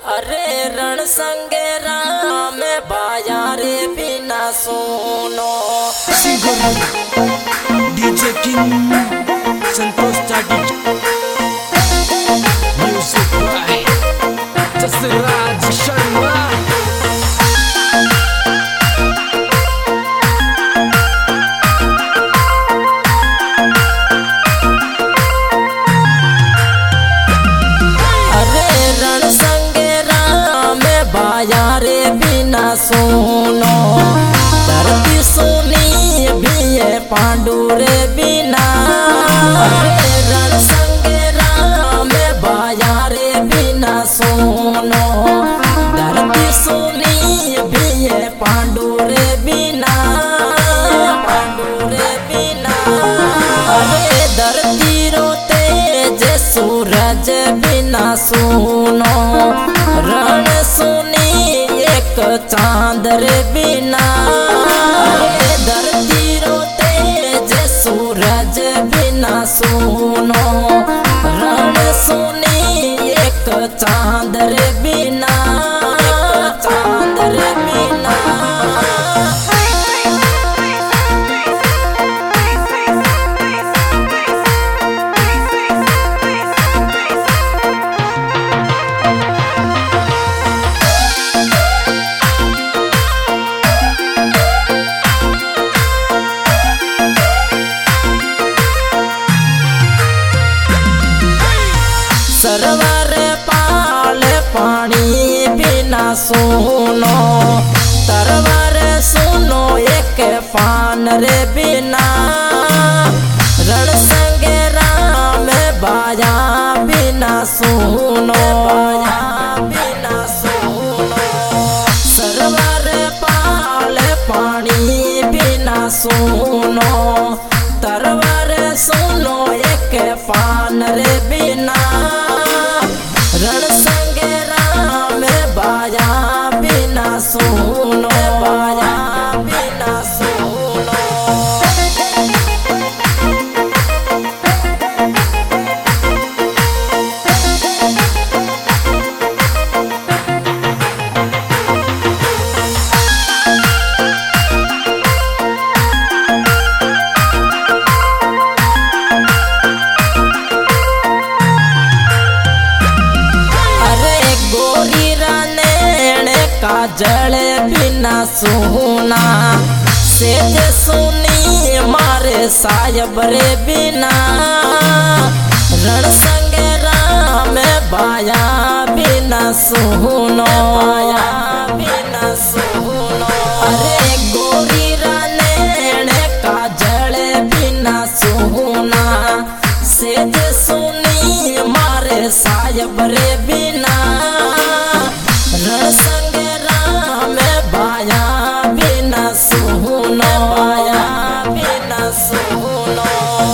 अरे रण संगे राम बाजारे बिना सुनो डीजे किंग संतोष चाटी म्यूजिक बाय जसराज शर्मा। बाजारे बिना सुनो धरती सुनी भी है पांडुरे बिना। रण संगे राम बाजारे बिना सुनो धरती सुनी भी है पांडुरे बिना पांडुरे बिना। अरे धरती रोते जे सूरज बिना सुनो रण सुनी एक चांदर बिना। धरती रोते जे सूरज बिना सुनो रण सुनी एक चांदर बिना चांदर बिना। सरवर पाल पानी बिना सुनो तरवर सुनो एक पान रे बिना। रण संगे राम बाजा बिना सुनो बाजा बिना सुनो। सरवर पाल पानी बिना सुनो तरवर सुनो एक पान रे बिना। रण संगे राम बाजा बिना सुनो बाजा बिना सुनो। काजल बिना सुना सेज सुनी मारे सायब रे बिना। रण संगे राम बाया बिना सुनो बाया बिना सुनो। अरे गोरी रानेण काजल बिना सुना सेज सुनी मारे सायब रे बिना। रण संगे राम बाया बिना सुनो बाया बिना सुनो।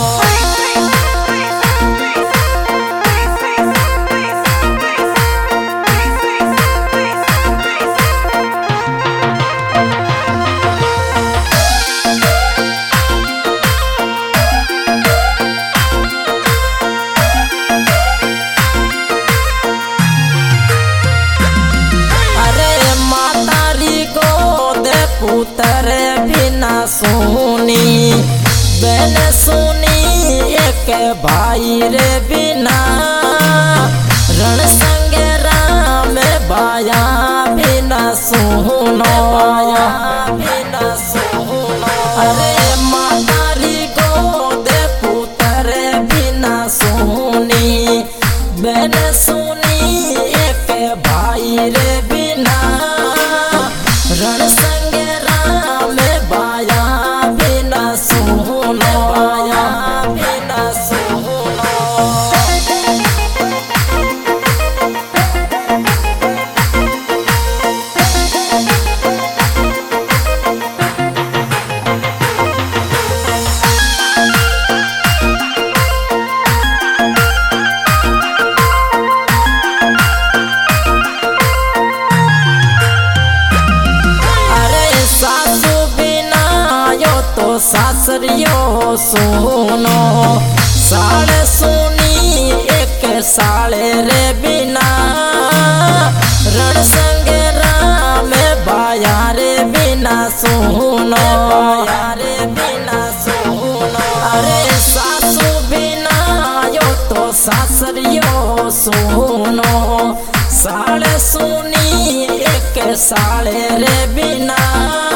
पुत्र बिना सुनी बहन सुनी एक भाई रे बिना। रण संगे राम बाया बिना सुनो बाया बिना सुनो। अरे मातारी गोद पुत्र बिना सुनी बहन सुनी एक भाई रे बिना। रण संगे राम बाया बिना सुनो बाया बिना सुनो। साले सुनी एक साले रे बिना